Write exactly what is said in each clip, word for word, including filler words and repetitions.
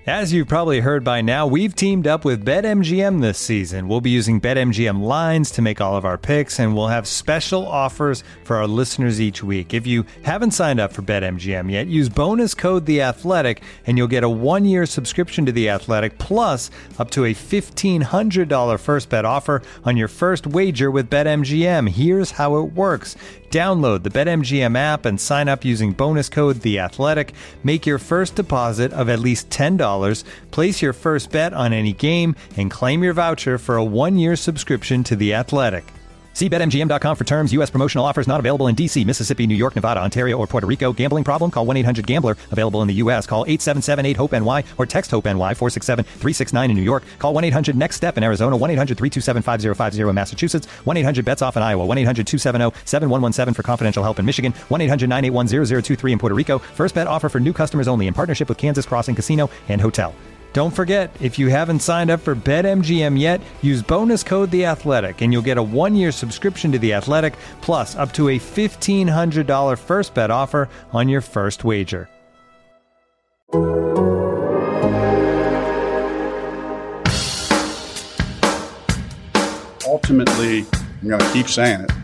As you've probably heard by now, we've teamed up with BetMGM this season. We'll be using BetMGM lines to make all of our picks, and we'll have special offers for our listeners each week. If you haven't signed up for BetMGM yet, use bonus code The Athletic, and you'll get a one-year subscription to The Athletic, plus up to a fifteen hundred dollars first bet offer on your first wager with BetMGM. Here's how it works. Download the BetMGM app and sign up using bonus code The Athletic. Make your first deposit of at least ten dollars. Place your first bet on any game and claim your voucher for a one-year subscription to The Athletic. See Bet M G M dot com for terms. U S promotional offers not available in D C, Mississippi, New York, Nevada, Ontario, or Puerto Rico. Gambling problem? Call one eight hundred gambler. Available in the U S. Call eight seven seven eight hope N Y or text HOPE-NY four six seven three six nine in New York. Call one eight hundred next step in Arizona. one eight hundred three two seven five zero five zero in Massachusetts. one eight hundred bets off in Iowa. one eight hundred two seven zero seven one one seven for confidential help in Michigan. one eight hundred nine eight one zero zero two three in Puerto Rico. First bet offer for new customers only in partnership with Kansas Crossing Casino and Hotel. Don't forget, if you haven't signed up for BetMGM yet, use bonus code The Athletic, and you'll get a one-year subscription to The Athletic, plus up to a fifteen hundred dollars first bet offer on your first wager. Ultimately, I'm going to keep saying it,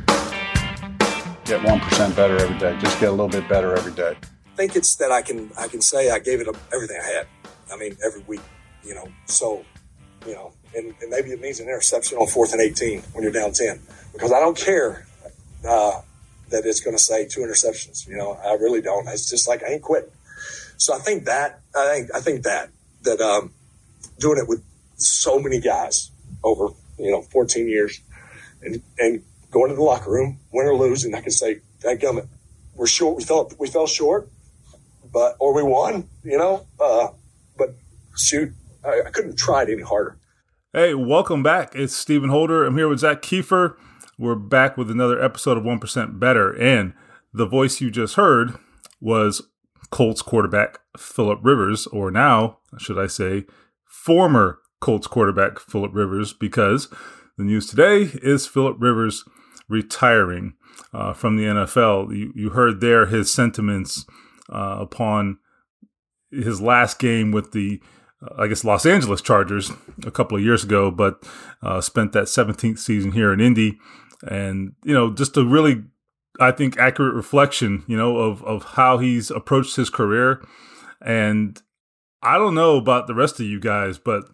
get one percent better every day. Just get a little bit better every day. I think it's that I can I can say I gave it everything I had. I mean, every week, you know, so, you know, and, and maybe it means an interception on fourth and eighteen when you're down ten, because I don't care uh, that it's going to say two interceptions. You know, I really don't. It's just like, I ain't quitting. So I think that, I think, I think that, that um, doing it with so many guys over, you know, fourteen years and, and going to the locker room, win or lose, and I can say, dadgummit, we're short. We fell, we fell short, but, or we won, you know, uh, but shoot, I, I couldn't have tried any harder. Hey, welcome back. It's Stephen Holder. I'm here with Zach Kiefer. We're back with another episode of one percent Better. And the voice you just heard was Colts quarterback Philip Rivers, or now, should I say, former Colts quarterback Philip Rivers, because the news today is Philip Rivers retiring uh, from the N F L. You, you heard there his sentiments uh, upon his last game with the, uh, I guess, Los Angeles Chargers a couple of years ago, but uh, spent that seventeenth season here in Indy. And, you know, just a really, I think, accurate reflection, you know, of, of how he's approached his career. And I don't know about the rest of you guys, but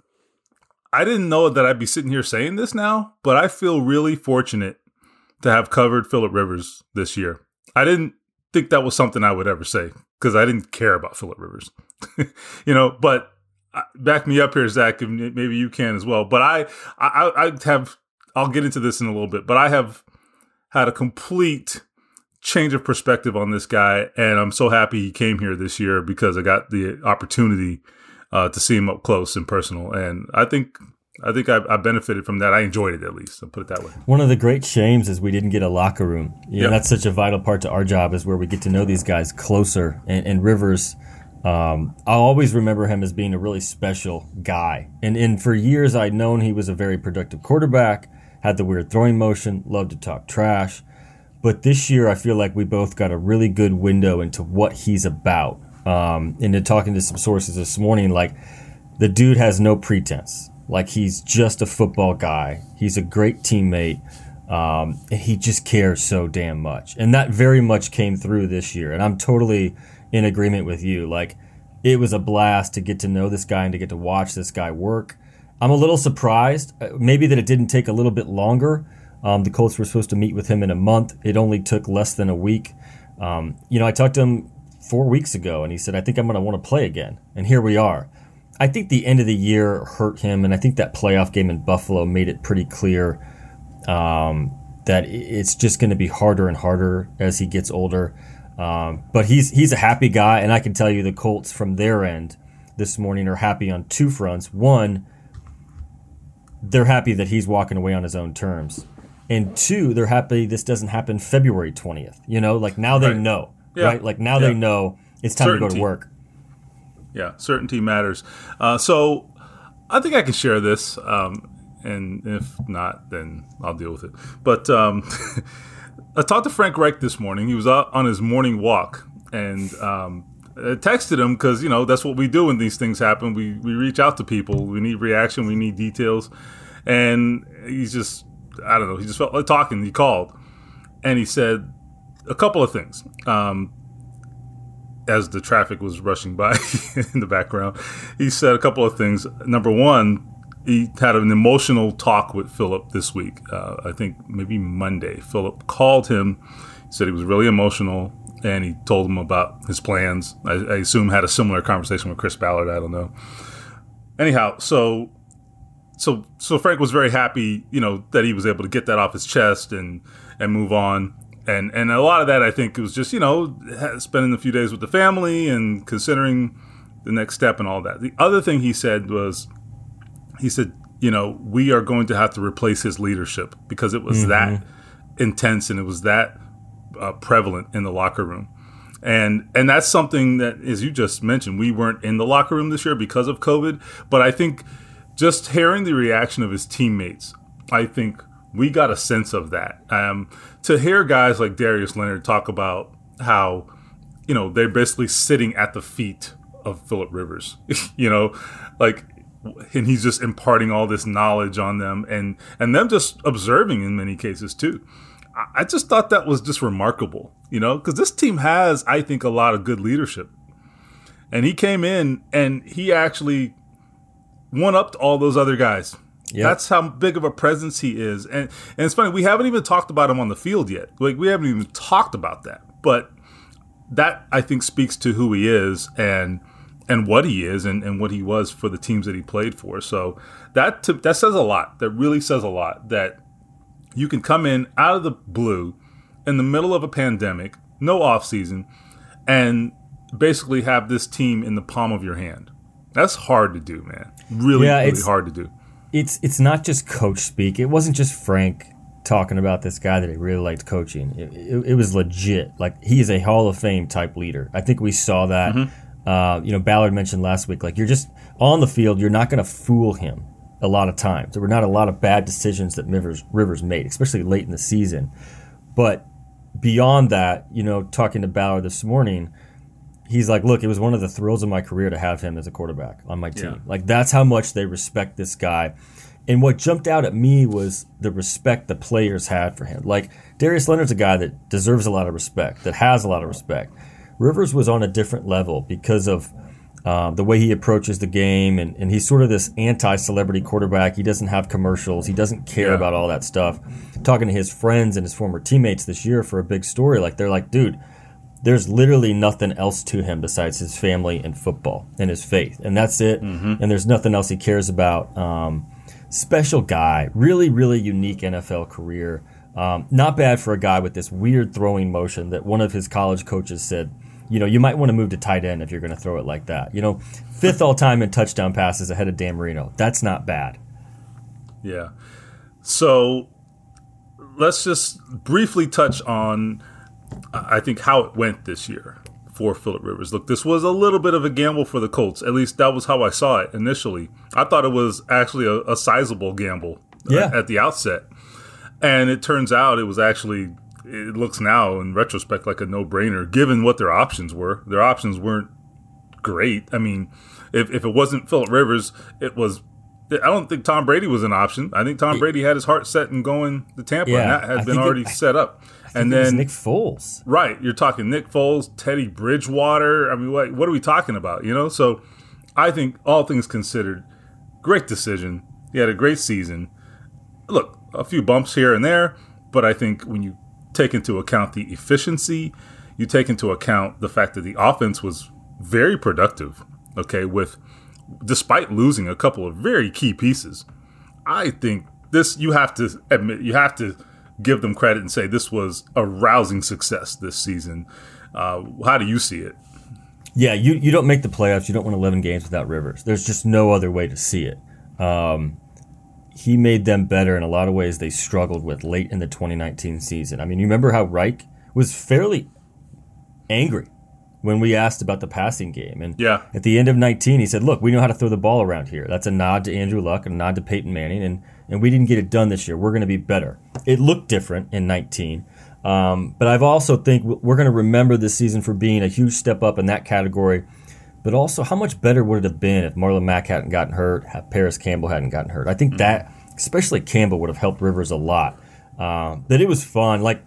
I didn't know that I'd be sitting here saying this now, but I feel really fortunate to have covered Philip Rivers this year. I didn't think that was something I would ever say, because I didn't care about Philip Rivers, you know, but back me up here, Zach, and maybe you can as well. But I, I, I have, I'll get into this in a little bit, but I have had a complete change of perspective on this guy. And I'm so happy he came here this year, because I got the opportunity uh, to see him up close and personal. And I think I think I, I benefited from that. I enjoyed it, at least. I'll put it that way. One of the great shames is we didn't get a locker room. You know, yep. That's such a vital part to our job, is where we get to know these guys closer. And, and Rivers, um, I'll always remember him as being a really special guy. And, and for years, I'd known he was a very productive quarterback, had the weird throwing motion, loved to talk trash. But this year, I feel like we both got a really good window into what he's about. Um, and in talking to some sources this morning, like, the dude has no pretense. Like, he's just a football guy. He's a great teammate. Um, and he just cares so damn much. And that very much came through this year. And I'm totally in agreement with you. Like, it was a blast to get to know this guy and to get to watch this guy work. I'm a little surprised, maybe that it didn't take a little bit longer. Um, the Colts were supposed to meet with him in a month. It only took less than a week. Um, you know, I talked to him four weeks ago, and he said, I think I'm going to want to play again. And here we are. I think the end of the year hurt him, and I think that playoff game in Buffalo made it pretty clear um, that it's just going to be harder and harder as he gets older. Um, but he's he's a happy guy, and I can tell you the Colts from their end this morning are happy on two fronts. One, they're happy that he's walking away on his own terms. And two, they're happy this doesn't happen February twentieth. You know, like now they right. know, yeah. right? Like now yeah. they know it's time Certainty. to go to work. Yeah, certainty matters. Uh, so I think I can share this, um, and if not, then I'll deal with it. But um, I talked to Frank Reich this morning. He was out on his morning walk, and um, I texted him because, you know, that's what we do when these things happen. We we reach out to people. We need reaction. We need details. And he's just, I don't know, he just felt like talking. He called. And he said a couple of things um, as the traffic was rushing by in the background. He said a couple of things. Number one, he had an emotional talk with Philip this week. Uh, I think maybe Monday. Philip called him. He said he was really emotional, and he told him about his plans. I, I assume had a similar conversation with Chris Ballard. I don't know. Anyhow, so so so Frank was very happy, you know, that he was able to get that off his chest and and move on. And and a lot of that, I think, was just, you know, spending a few days with the family and considering the next step and all that. The other thing he said was, he said, you know, we are going to have to replace his leadership because it was mm-hmm. that intense and it was that uh, prevalent in the locker room. And and that's something that, as you just mentioned, we weren't in the locker room this year because of COVID. But I think just hearing the reaction of his teammates, I think we got a sense of that. Um, to hear guys like Darius Leonard talk about how, you know, they're basically sitting at the feet of Philip Rivers, you know, like, and he's just imparting all this knowledge on them and, and them just observing in many cases too. I just thought that was just remarkable, you know, because this team has, I think, a lot of good leadership. And he came in and he actually one-upped all those other guys. Yep. That's how big of a presence he is. And and it's funny, we haven't even talked about him on the field yet. Like, we haven't even talked about that. But that, I think, speaks to who he is and and what he is and, and what he was for the teams that he played for. So that to, that says a lot. That really says a lot, that you can come in out of the blue in the middle of a pandemic, no offseason, and basically have this team in the palm of your hand. That's hard to do, man. Really, yeah, really hard to do. It's it's not just coach speak. It wasn't just Frank talking about this guy that he really liked coaching. It, it, it was legit. Like, he is a Hall of Fame type leader. I think we saw that. Mm-hmm. Uh, you know, Ballard mentioned last week, like, you're just on the field, you're not going to fool him a lot of times. There were not a lot of bad decisions that Rivers, Rivers made, especially late in the season. But beyond that, you know, talking to Ballard this morning, he's like, look, it was one of the thrills of my career to have him as a quarterback on my team. Yeah. Like, that's how much they respect this guy. And what jumped out at me was the respect the players had for him. Like, Darius Leonard's a guy that deserves a lot of respect, that has a lot of respect. Rivers was on a different level because of um, the way he approaches the game, and, and he's sort of this anti-celebrity quarterback. He doesn't have commercials. He doesn't care yeah. about all that stuff. Talking to his friends and his former teammates this year for a big story, like, they're like, dude, there's literally nothing else to him besides his family and football and his faith. And that's it. Mm-hmm. And there's nothing else he cares about. Um, special guy. Really, really unique N F L career. Um, not bad for a guy with this weird throwing motion that one of his college coaches said, you know, you might want to move to tight end if you're going to throw it like that. You know, fifth all-time in touchdown passes ahead of Dan Marino. That's not bad. Yeah. So let's just briefly touch on, I think, how it went this year for Philip Rivers. Look, this was a little bit of a gamble for the Colts. At least that was how I saw it initially. I thought it was actually a, a sizable gamble yeah. uh, at the outset. And it turns out it was actually, it looks now in retrospect like a no-brainer, given what their options were. Their options weren't great. I mean, if, if it wasn't Philip Rivers, it was, I don't think Tom Brady was an option. I think Tom Brady had his heart set in going to Tampa, yeah, and that had I been already it, set up. I and think then it was Nick Foles. Right. You're talking Nick Foles, Teddy Bridgewater. I mean, what, what are we talking about? You know, so I think all things considered, great decision. He had a great season. Look, a few bumps here and there, but I think when you take into account the efficiency, you take into account the fact that the offense was very productive, okay, with despite losing a couple of very key pieces. I think this, you have to admit, you have to give them credit and say this was a rousing success this season. Uh, how do you see it? Yeah, you, you don't make the playoffs. You don't win eleven games without Rivers. There's just no other way to see it. Um, he made them better in a lot of ways they struggled with late in the twenty nineteen season. I mean, you remember how Reich was fairly angry when we asked about the passing game. And yeah. at the end of nineteen, he said, look, we know how to throw the ball around here. That's a nod to Andrew Luck and a nod to Peyton Manning, and, and we didn't get it done this year. We're going to be better. It looked different in nineteen. Um, but I've also think we're going to remember this season for being a huge step up in that category. But also, how much better would it have been if Marlon Mack hadn't gotten hurt, if Paris Campbell hadn't gotten hurt? I think mm-hmm. that, especially Campbell, would have helped Rivers a lot. Uh, but it was fun. Like,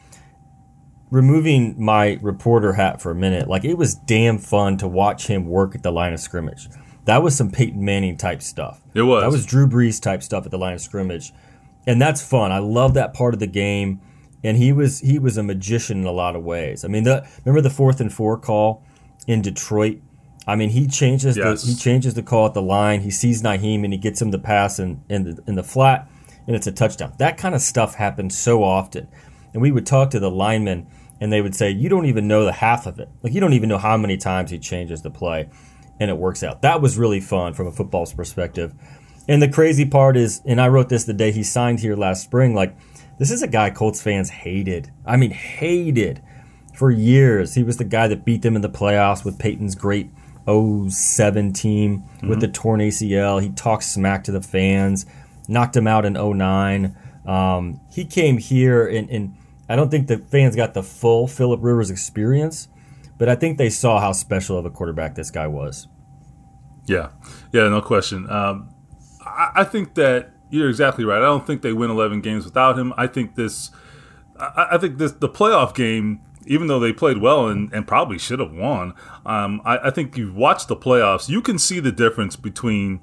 removing my reporter hat for a minute, like, it was damn fun to watch him work at the line of scrimmage. That was some Peyton Manning type stuff. It was. That was Drew Brees type stuff at the line of scrimmage. And that's fun. I love that part of the game. And he was he was a magician in a lot of ways. I mean, the, remember the fourth and four call in Detroit? I mean, he changes yes. the he changes the call at the line. He sees Nyheim and he gets him the pass in, in the in the flat, and it's a touchdown. That kind of stuff happens so often. And we would talk to the linemen, and they would say, you don't even know the half of it. Like, you don't even know how many times he changes the play, and it works out. That was really fun from a football's perspective. And the crazy part is, and I wrote this the day he signed here last spring, like, this is a guy Colts fans hated. I mean, hated for years. He was the guy that beat them in the playoffs with Peyton's great oh seven team mm-hmm. with the torn A C L. He talked smack to the fans, knocked him out in oh nine. Um, he came here, and, and I don't think the fans got the full Phillip Rivers experience, but I think they saw how special of a quarterback this guy was. Yeah, yeah, no question. Um, I, I think that you're exactly right. I don't think they win eleven games without him. I think this, I, I think this, the playoff game, even though they played well and, and probably should have won, um, I, I think you watch the playoffs, you can see the difference between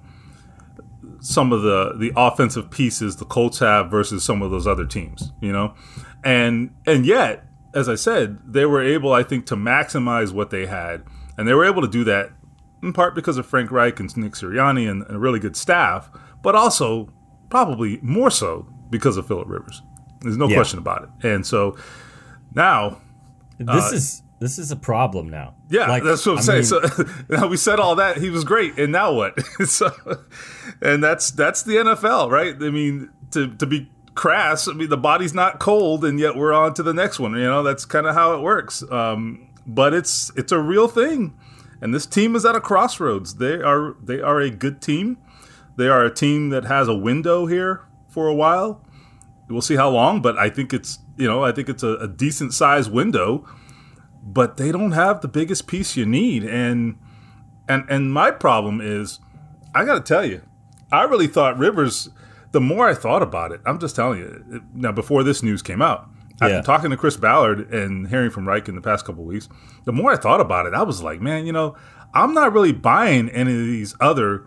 some of the, the offensive pieces the Colts have versus some of those other teams, you know? And and yet, as I said, they were able, I think, to maximize what they had. And they were able to do that in part because of Frank Reich and Nick Sirianni and, and a really good staff, but also probably more so because of Phillip Rivers. There's no yeah. question about it. And so now... This uh, is this is a problem now. Yeah, like, that's what I'm I saying. Mean, so now we said all that. He was great. And now what? so, and that's that's the N F L, right? I mean, to, to be crass, I mean, the body's not cold, and yet we're on to the next one. You know, that's kind of how it works. Um, but it's it's a real thing. And this team is at a crossroads. They are they are a good team. They are a team that has a window here for a while. We'll see how long, but I think it's you know I think it's a, a decent sized window. But they don't have the biggest piece you need, and and and my problem is, I got to tell you, I really thought Rivers. The more I thought about it, I'm just telling you. Now, before this news came out, after yeah. talking to Chris Ballard and hearing from Reich in the past couple of weeks, the more I thought about it, I was like, man, you know, I'm not really buying any of these other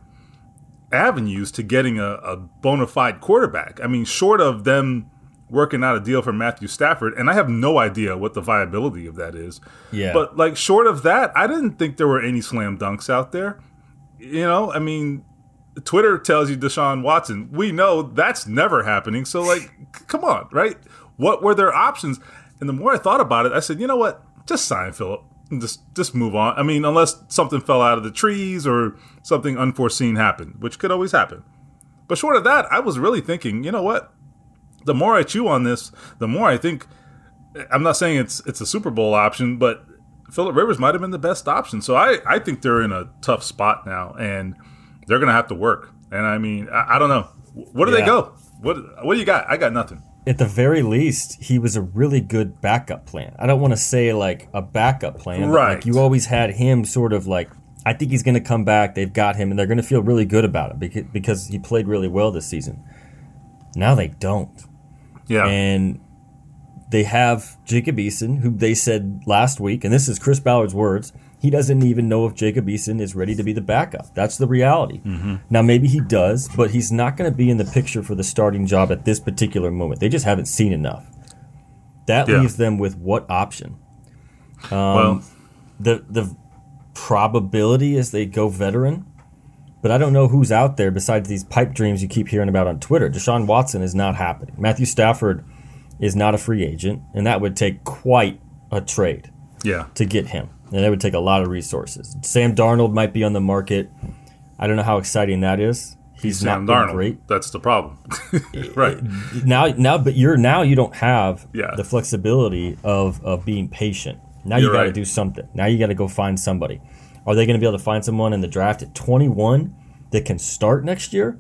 avenues to getting a, a bona fide quarterback. I mean, short of them working out a deal for Matthew Stafford, and I have no idea what the viability of that is. Yeah. But, like, short of that, I didn't think there were any slam dunks out there. You know, I mean, Twitter tells you Deshaun Watson. We know that's never happening. So, like, come on, right? What were their options? And the more I thought about it, I said, you know what? Just sign Phillip and just, just move on. I mean, unless something fell out of the trees or something unforeseen happened, which could always happen. But short of that, I was really thinking, you know what? The more I chew on this, the more I think, I'm not saying it's it's a Super Bowl option, but Phillip Rivers might have been the best option. So I, I think they're in a tough spot now, and they're going to have to work. And I mean, I, I don't know. Where do yeah. they go? What What do you got? I got nothing. At the very least, he was a really good backup plan. I don't want to say like a backup plan. Right. But like you always had him sort of like, I think he's going to come back. They've got him, and they're going to feel really good about it because, because he played really well this season. Now they don't. Yeah. And they have Jacob Eason, who they said last week, and this is Chris Ballard's words, he doesn't even know if Jacob Eason is ready to be the backup. That's the reality. Mm-hmm. Now, maybe he does, but he's not going to be in the picture for the starting job at this particular moment. They just haven't seen enough. That yeah. leaves them with what option? Um, well, the the probability is they go veteran, but I don't know who's out there besides these pipe dreams you keep hearing about on Twitter. Deshaun Watson is not happening. Matthew Stafford is not a free agent, and that would take quite a trade yeah. to get him. And that would take a lot of resources. Sam Darnold might be on the market. I don't know how exciting that is. He's Sam not Darnold. Great. That's the problem. Right. Now now but you're now you don't have yeah. the flexibility of, of being patient. Now you You're got to right. do something. Now you got to go find somebody. Are they going to be able to find someone in the draft at twenty-one that can start next year?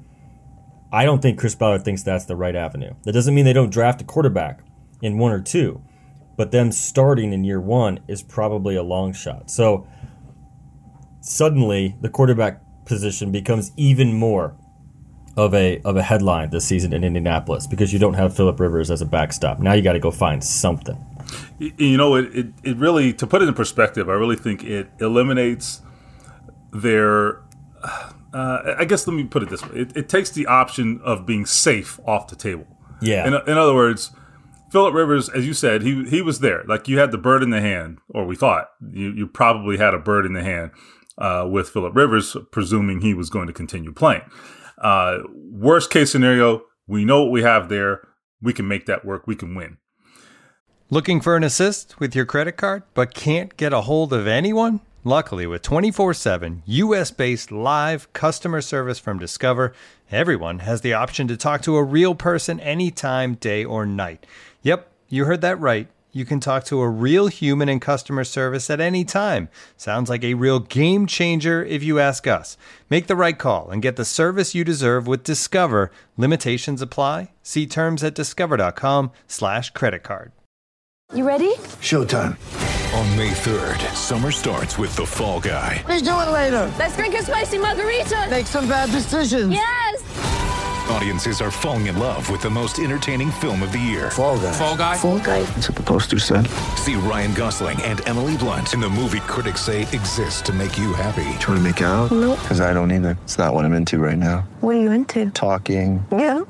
I don't think Chris Ballard thinks that's the right avenue. That doesn't mean they don't draft a quarterback in one or two. but them starting in year one is probably a long shot. So suddenly the quarterback position becomes even more of a of a headline this season in Indianapolis because you don't have Phillip Rivers as a backstop. Now you got to go find something. You know, it, it, it really, to put it in perspective, I really think it eliminates their, uh, I guess let me put it this way. It, it takes the option of being safe off the table. Yeah. In, in other words, Phillip Rivers, as you said, he he was there. Like you had the bird in the hand, or we thought you, you probably had a bird in the hand uh, with Phillip Rivers, presuming he was going to continue playing. Uh, worst case scenario, we know what we have there. We can make that work. We can win. Looking for an assist with your credit card, but can't get a hold of anyone? Luckily, with twenty-four seven U S-based live customer service from Discover, everyone has the option to talk to a real person anytime, day or night. Yep, you heard that right. You can talk to a real human in customer service at any time. Sounds like a real game changer if you ask us. Make the right call and get the service you deserve with Discover. Limitations apply. See terms at discover.com slash credit card. You ready? Showtime. On May third, summer starts with The Fall Guy. Let's do it later. Let's drink a spicy margarita. Make some bad decisions. Yes! Audiences are falling in love with the most entertaining film of the year. Fall Guy. Fall Guy? Fall guy. That's what the poster said. See Ryan Gosling and Emily Blunt in the movie critics say exists to make you happy. Trying to make it out? Nope. Because I don't either. It's not what I'm into right now. What are you into? Talking. Yeah.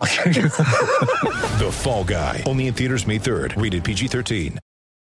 The Fall Guy. Only in theaters May third. Rated P G thirteen.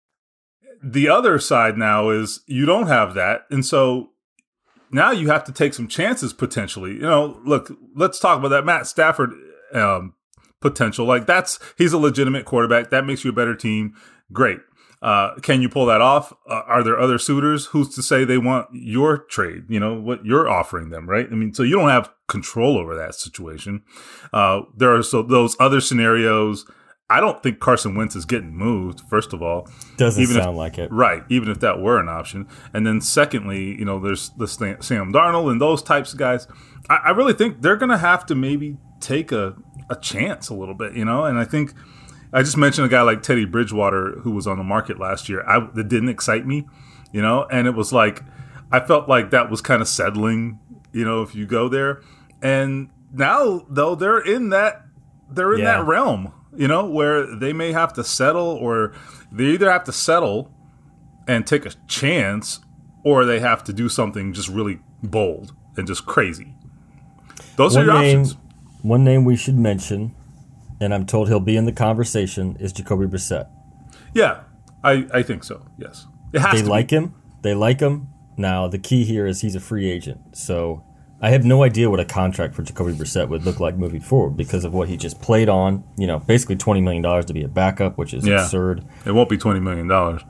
The other side now is you don't have that. And so now you have to take some chances potentially. You know, look, let's talk about that Matt Stafford um, potential. Like that's, he's a legitimate quarterback. That makes you a better team. Great. Uh, can you pull that off? Uh, are there other suitors? Who's to say they want your trade? You know, what you're offering them, right? I mean, so you don't have control over that situation. Uh, there are so those other scenarios. I don't think Carson Wentz is getting moved, first of all. Doesn't even sound if, like it. Right, even if that were an option. And then secondly, you know, there's the Sam Darnold and those types of guys. I, I really think they're going to have to maybe take a, a chance a little bit, you know? And I think I just mentioned a guy like Teddy Bridgewater who was on the market last year. I, that didn't excite me, you know? And it was like, I felt like that was kind of settling, you know, if you go there. And now, though, they're in that, they're in Yeah. that realm. You know, where they may have to settle, or they either have to settle and take a chance, or they have to do something just really bold and just crazy. Those One are your name, options. One name we should mention, and I'm told he'll be in the conversation, is Jacoby Brissett. Yeah, I, I think so, yes. It has They to like be. him. They like him. Now, the key here is he's a free agent. So I have no idea what a contract for Jacoby Brissett would look like moving forward because of what he just played on. You know, basically twenty million dollars to be a backup, which is Yeah. absurd. It won't be twenty million dollars.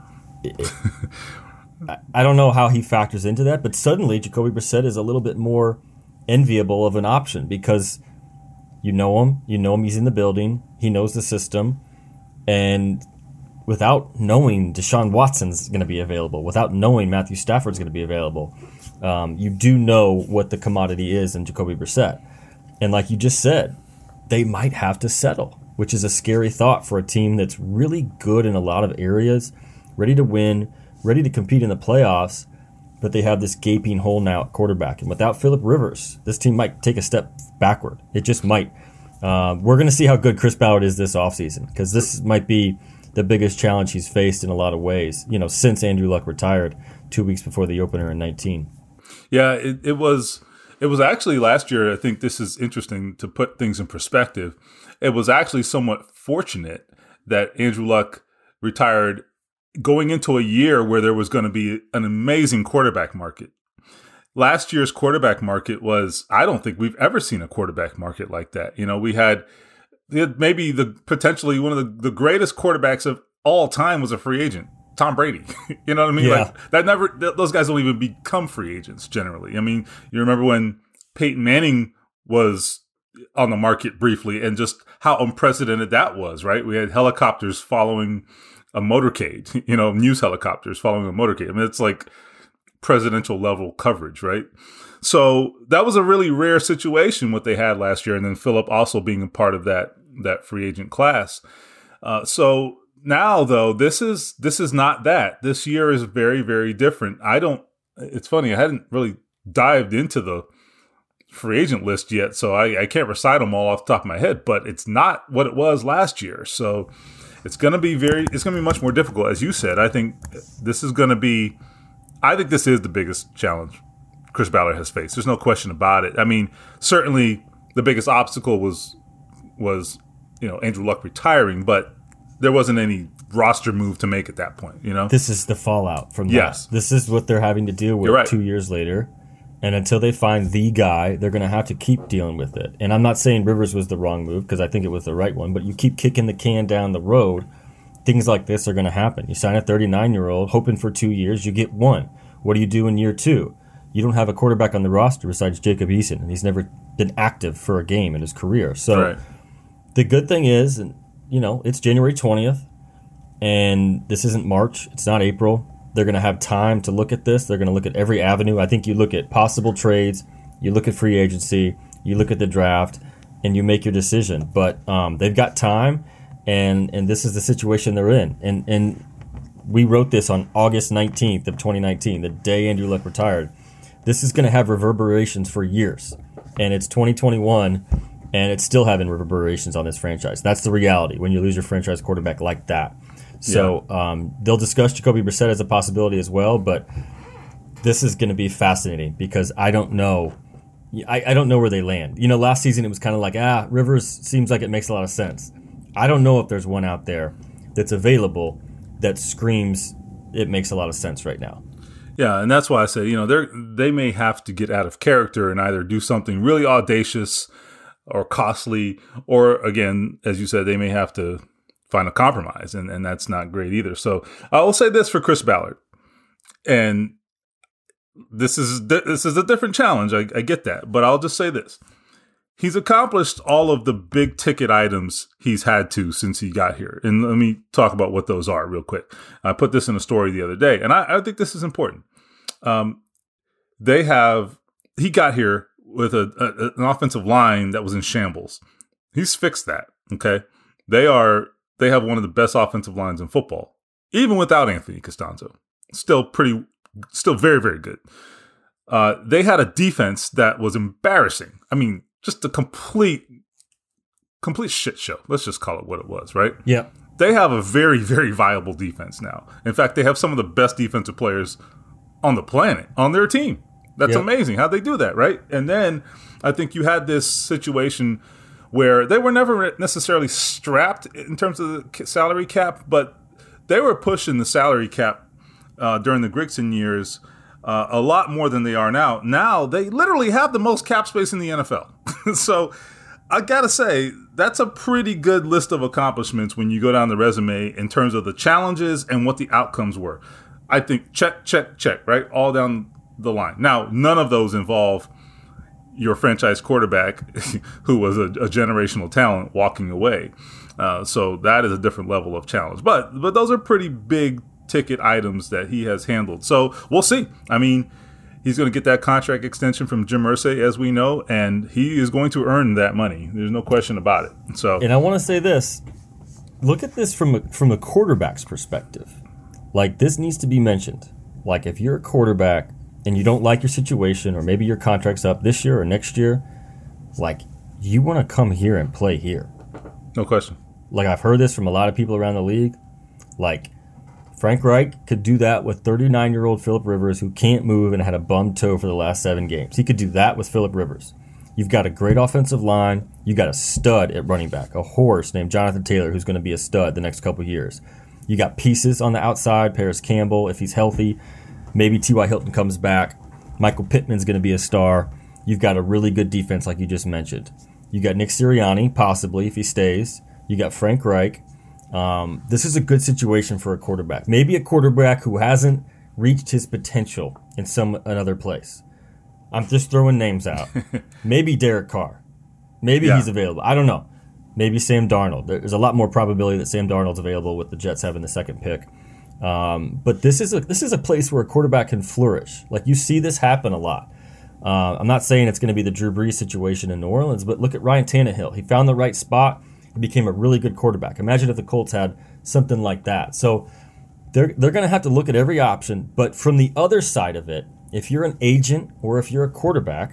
I don't know how he factors into that, but suddenly Jacoby Brissett is a little bit more enviable of an option because you know him, you know him, he's in the building, he knows the system, and without knowing Deshaun Watson's going to be available, without knowing Matthew Stafford's going to be available, um, you do know what the commodity is in Jacoby Brissett. And like you just said, they might have to settle, which is a scary thought for a team that's really good in a lot of areas, ready to win, ready to compete in the playoffs, but they have this gaping hole now at quarterback. And without Phillip Rivers, this team might take a step backward. It just might. Uh, we're going to see how good Chris Ballard is this offseason because this might be the biggest challenge he's faced in a lot of ways, you know, since Andrew Luck retired two weeks before the opener in nineteen. Yeah, it, it was it was actually last year. I think this is interesting to put things in perspective. It was actually somewhat fortunate that Andrew Luck retired going into a year where there was going to be an amazing quarterback market. Last year's quarterback market was, I don't think we've ever seen a quarterback market like that. You know, we had, we had maybe the potentially one of the, the greatest quarterbacks of all time was a free agent. Tom Brady. You know what I mean? Yeah. Like that never, th- those guys don't even become free agents generally. I mean, you remember when Peyton Manning was on the market briefly and just how unprecedented that was, right? We had helicopters following a motorcade, you know, news helicopters following a motorcade. I mean, it's like presidential level coverage, right? So that was a really rare situation what they had last year. And then Phillip also being a part of that, that free agent class. Uh, so now, though, this is this is not that. This year is very, very different. I don't. It's funny. I hadn't really dived into the free agent list yet, so I, I can't recite them all off the top of my head. But it's not what it was last year. So it's going to be very. It's going to be much more difficult, as you said. I think this is going to be. I think this is the biggest challenge Chris Ballard has faced. There's no question about it. I mean, certainly the biggest obstacle was was you know Andrew Luck retiring, but there wasn't any roster move to make at that point, you know? This is the fallout from that. Yes. This is what they're having to deal with right. two years later. And until they find the guy, they're going to have to keep dealing with it. And I'm not saying Rivers was the wrong move, because I think it was the right one, but you keep kicking the can down the road, things like this are going to happen. You sign a thirty-nine-year-old, hoping for two years, you get one. What do you do in year two? You don't have a quarterback on the roster besides Jacob Eason, and he's never been active for a game in his career. So right. the good thing is, and you know, it's January twentieth, and this isn't March. It's not April. They're going to have time to look at this. They're going to look at every avenue. I think you look at possible trades, you look at free agency, you look at the draft, and you make your decision. But um, they've got time, and and this is the situation they're in. And and we wrote this on August nineteenth of twenty nineteen, the day Andrew Luck retired. This is going to have reverberations for years, and it's twenty twenty-one. And it's still having reverberations on this franchise. That's the reality when you lose your franchise quarterback like that. So yeah. um, they'll discuss Jacoby Brissett as a possibility as well, but this is going to be fascinating because I don't know. I, I don't know where they land. You know, last season it was kind of like, ah, Rivers seems like it makes a lot of sense. I don't know if there's one out there that's available that screams it makes a lot of sense right now. Yeah, and that's why I say, you know, they they may have to get out of character and either do something really audacious or costly, or again, as you said, they may have to find a compromise, and, and that's not great either. So I will say this for Chris Ballard, and this is this is a different challenge. I, I get that, but I'll just say this: he's accomplished all of the big ticket items he's had to since he got here, and let me talk about what those are real quick. I put this in a story the other day, and I, I think this is important. Um, they have he got here with a, a an offensive line that was in shambles. He's fixed that. Okay. They are, they have one of the best offensive lines in football, even without Anthony Costanzo. Still pretty, still very, very good. Uh, they had a defense that was embarrassing. I mean, just a complete, complete shit show. Let's just call it what it was, right? Yeah. They have a very, very viable defense now. In fact, they have some of the best defensive players on the planet on their team. That's yep. amazing. How'd they do that, right? And then I think you had this situation where they were never necessarily strapped in terms of the salary cap, but they were pushing the salary cap uh, during the Grigson years uh, a lot more than they are now. Now they literally have the most cap space in the N F L. So I got to say, that's a pretty good list of accomplishments when you go down the resume in terms of the challenges and what the outcomes were. I think check, check, check, right? All down the line. Now, none of those involve your franchise quarterback who was a, a generational talent walking away. Uh, so that is a different level of challenge. But but those are pretty big ticket items that he has handled. So we'll see. I mean, he's going to get that contract extension from Jim Irsay, as we know, and he is going to earn that money. There's no question about it. So, and I want to say this. Look at this from a, from a quarterback's perspective. Like, this needs to be mentioned. Like, if you're a quarterback and you don't like your situation, or maybe your contract's up this year or next year, like, you want to come here and play here. No question. Like, I've heard this from a lot of people around the league. Like, Frank Reich could do that with thirty-nine-year-old Phillip Rivers, who can't move and had a bum toe for the last seven games. He could do that with Phillip Rivers. You've got a great offensive line. You got a stud at running back, a horse named Jonathan Taylor, who's going to be a stud the next couple of years. You got pieces on the outside, Paris Campbell, if he's healthy. Maybe T Y. Hilton comes back. Michael Pittman's going to be a star. You've got a really good defense, like you just mentioned. You got Nick Sirianni, possibly, if he stays. You got Frank Reich. Um, this is a good situation for a quarterback. Maybe a quarterback who hasn't reached his potential in some another place. I'm just throwing names out. Maybe Derek Carr. Maybe yeah. he's available. I don't know. Maybe Sam Darnold. There's a lot more probability that Sam Darnold's available with the Jets having the second pick. Um, but this is a this is a place where a quarterback can flourish. Like, you see this happen a lot. Uh, I'm not saying it's going to be the Drew Brees situation in New Orleans, but look at Ryan Tannehill. He found the right spot. He became a really good quarterback. Imagine if the Colts had something like that. So they're they're going to have to look at every option. But from the other side of it, if you're an agent or if you're a quarterback,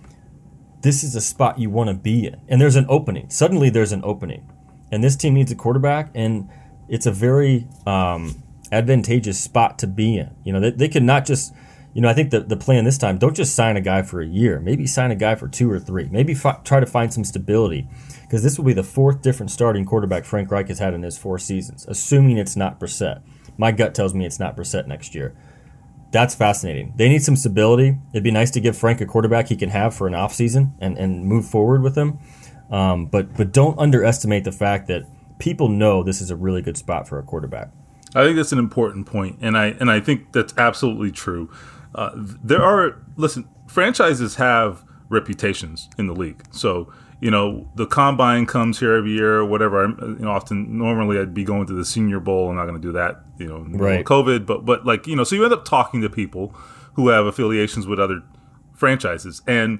this is a spot you want to be in. And there's an opening. Suddenly there's an opening. And this team needs a quarterback, and it's a very um, advantageous spot to be in. You know, they, they could not just, you know, I think the, the plan this time, don't just sign a guy for a year. Maybe sign a guy for two or three. Maybe fi- try to find some stability, because this will be the fourth different starting quarterback Frank Reich has had in his four seasons, assuming it's not Brissett. My gut tells me it's not Brissett next year. That's fascinating. They need some stability. It'd be nice to give Frank a quarterback he can have for an offseason and, and move forward with him. Um, but but don't underestimate the fact that people know this is a really good spot for a quarterback. I think that's an important point, and I and I think that's absolutely true. Uh, there are listen, franchises have reputations in the league, so you know the combine comes here every year or whatever. I'm, you know, often normally I'd be going to the Senior Bowl. I'm not going to do that, you know, right. COVID. But but like you know, so you end up talking to people who have affiliations with other franchises, and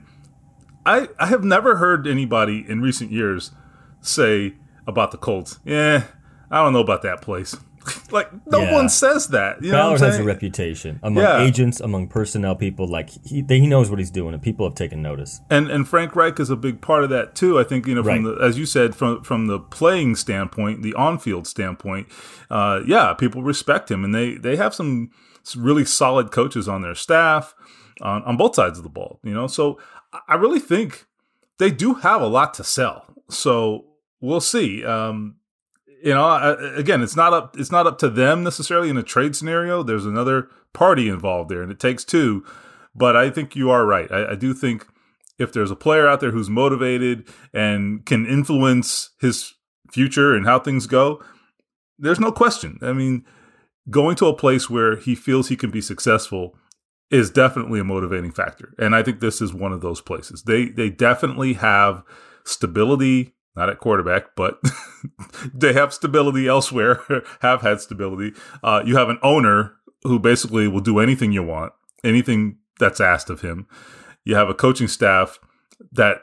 I, I have never heard anybody in recent years say about the Colts, yeah, I don't know about that place. Like, no yeah. one says that. You know Ballard what I'm has saying? a reputation among Yeah. agents, among personnel people. Like, he, they, he knows what he's doing, and people have taken notice. And and Frank Reich is a big part of that, too. I think, you know, from Right. the, as you said, from from the playing standpoint, the on-field standpoint, uh, yeah, people respect him. And they, they have some really solid coaches on their staff on, on both sides of the ball, you know. So I really think they do have a lot to sell. So we'll see. Um, you know, I, again, it's not up. It's not up to them necessarily in a trade scenario. There's another party involved there, and it takes two. But I think you are right. I, I do think if there's a player out there who's motivated and can influence his future and how things go, there's no question. I mean, going to a place where he feels he can be successful is definitely a motivating factor. And I think this is one of those places. They they definitely have stability, not at quarterback, but they have stability elsewhere, have had stability. Uh, you have an owner who basically will do anything you want, anything that's asked of him. You have a coaching staff that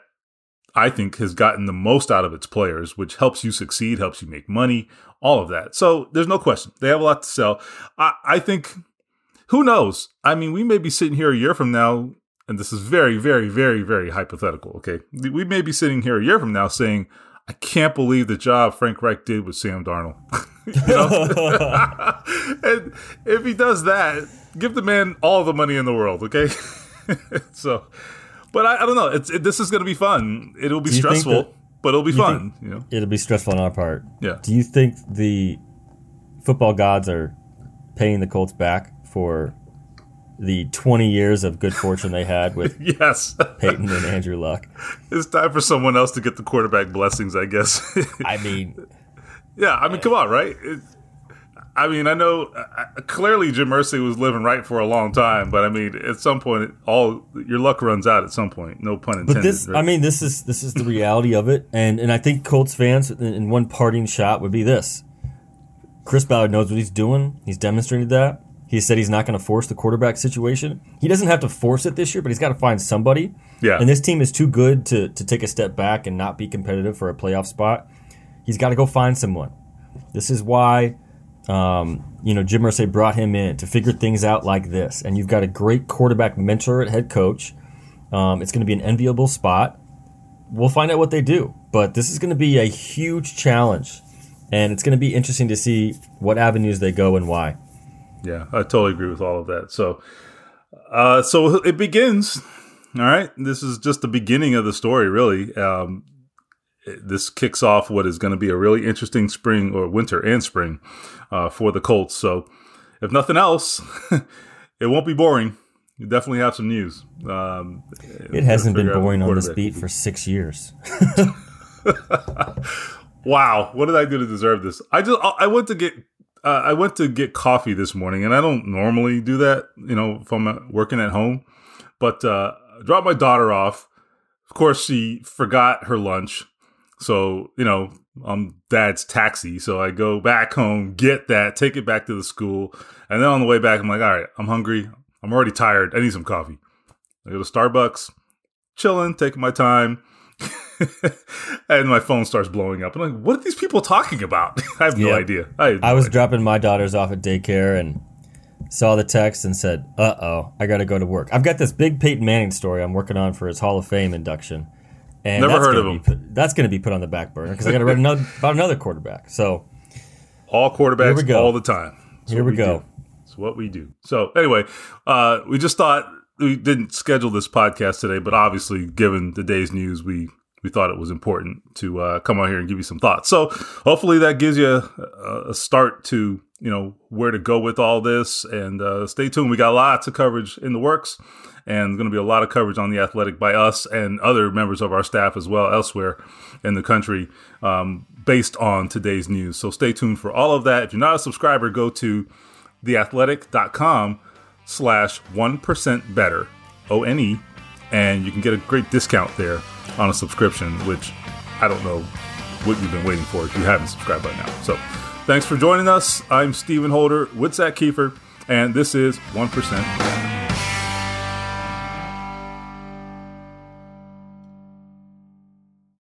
I think has gotten the most out of its players, which helps you succeed, helps you make money, all of that. So there's no question. They have a lot to sell. I, I think, who knows? I mean, we may be sitting here a year from now, and this is very, very, very, very hypothetical, okay? We may be sitting here a year from now saying, I can't believe the job Frank Reich did with Sam Darnold. You know? And if he does that, give the man all the money in the world, okay? So, but I, I don't know. It's it, this is going to be fun. It'll be stressful, that, but it'll be you fun. You know, it'll be stressful on our part. Yeah. Do you think the football gods are paying the Colts back for the twenty years of good fortune they had with yes. Peyton and Andrew Luck? It's time for someone else to get the quarterback blessings, I guess. I mean, yeah. I mean, come on, right? It, I mean, I know uh, clearly Jim Irsay was living right for a long time, but I mean, at some point, it, all your luck runs out. At some point, no pun intended. But this, right? I mean, this is this is the reality of it, and and I think Colts fans, in one parting shot, would be this: Chris Ballard knows what he's doing. He's demonstrated that. He said he's not going to force the quarterback situation. He doesn't have to force it this year, but he's got to find somebody. Yeah. And this team is too good to to take a step back and not be competitive for a playoff spot. He's got to go find someone. This is why. Um, you know, Jim Irsay brought him in to figure things out like this. And you've got a great quarterback mentor at head coach. Um, it's going to be an enviable spot. We'll find out what they do. But this is going to be a huge challenge. And it's going to be interesting to see what avenues they go and why. Yeah, I totally agree with all of that. So, uh, so it begins. All right. This is just the beginning of the story, really. Um, this kicks off what is going to be a really interesting spring or winter and spring uh, for the Colts. So if nothing else, it won't be boring. You definitely have some news. Um, it hasn't been boring on this beat for six years. Wow. What did I do to deserve this? I just, I went to get, uh, I went to get coffee this morning, and I don't normally do that, you know, if I'm working at home, but uh, I dropped my daughter off. Of course, she forgot her lunch. So, you know, I'm dad's taxi. So I go back home, get that, take it back to the school. And then on the way back, I'm like, all right, I'm hungry. I'm already tired. I need some coffee. I go to Starbucks, chilling, taking my time. and my phone starts blowing up. I'm like, what are these people talking about? I have no Yep. idea. I, have no I was idea. dropping my daughters off at daycare and saw the text and said, uh-oh, I got to go to work. I've got this big Peyton Manning story I'm working on for his Hall of Fame induction. And Never that's heard gonna of him. be Put, that's going to be put on the back burner because I got to read another, about another quarterback. So All quarterbacks Here we go. all the time. That's here what we go. do. It's what we do. So anyway, uh, we just thought we didn't schedule this podcast today, but obviously, given the day's news, we we thought it was important to uh, come out here and give you some thoughts. So hopefully that gives you a, a start to, you know, where to go with all this. And uh, stay tuned. We got lots of coverage in the works, and going to be a lot of coverage on The Athletic by us and other members of our staff as well elsewhere in the country um, based on today's news. So stay tuned for all of that. If you're not a subscriber, go to theathletic.com slash 1% better, O N E, and you can get a great discount there on a subscription, which I don't know what you've been waiting for if you haven't subscribed by now. So thanks for joining us. I'm Stephen Holder with Zach Kiefer, and this is one percent